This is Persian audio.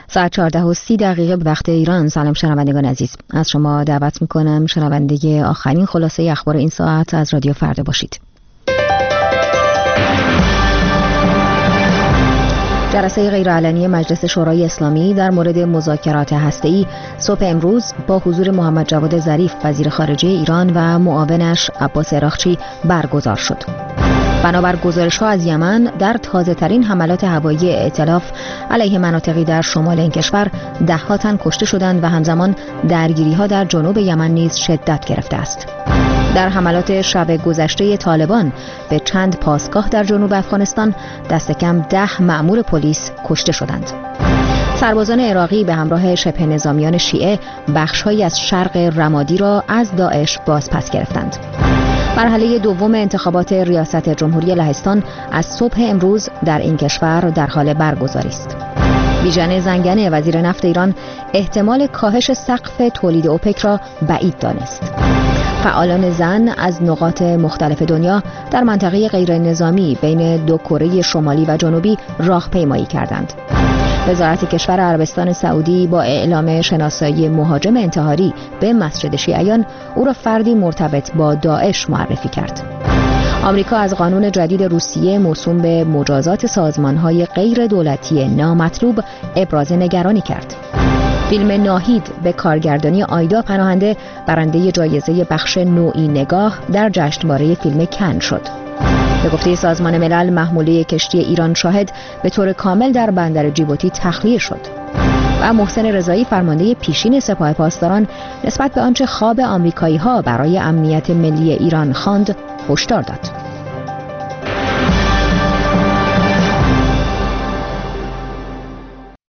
ساعت 14:30 به وقت ایران. سلام شنوندگان عزیز، از شما دعوت میکنم شنونده آخرین خلاصه اخبار این ساعت از رادیو فردا باشید. جلسه غیرعلنی مجلس شورای اسلامی در مورد مذاکرات هسته‌ای صبح امروز با حضور محمد جواد ظریف وزیر خارجه ایران و معاونش عباس عراقچی برگزار شد. بنابر گزارش‌ها از یمن در تازه‌ترین حملات هوایی ائتلاف علیه مناطقی در شمال این کشور 10 تن کشته شدند و همزمان درگیری‌ها در جنوب یمن نیز شدت گرفته است. در حملات شب گذشته طالبان به چند پاسگاه در جنوب افغانستان دست کم 10 مأمور پلیس کشته شدند. سربازان عراقی به همراه شبه نظامیان شیعه بخش‌هایی از شرق رمادی را از داعش بازپس گرفتند. مرحله دوم انتخابات ریاست جمهوری لهستان از صبح امروز در این کشور در حال برگزاری است. بیژن زنگنه وزیر نفت ایران احتمال کاهش سقف تولید اوپک را بعید دانست. فعالان زن از نقاط مختلف دنیا در منطقه غیر نظامی بین دو کره شمالی و جنوبی راهپیمایی کردند. وزارت کشور عربستان سعودی با اعلام شناسایی مهاجم انتحاری به مسجد شیعیان او را فردی مرتبط با داعش معرفی کرد. آمریکا از قانون جدید روسیه موسوم به مجازات سازمان‌های غیر دولتی نامطلوب ابراز نگرانی کرد. فیلم ناهید به کارگردانی آیدا پناهنده برنده جایزه بخش نوعی نگاه در جشنواره فیلم کن شد. به گفته سازمان ملل محموله کشتی ایران شاهد به طور کامل در بندر جیبوتی تخلیه شد. و محسن رضایی فرمانده پیشین سپاه پاسداران نسبت به آنچه خواب آمریکایی‌ها برای امنیت ملی ایران خواند هشدار داد.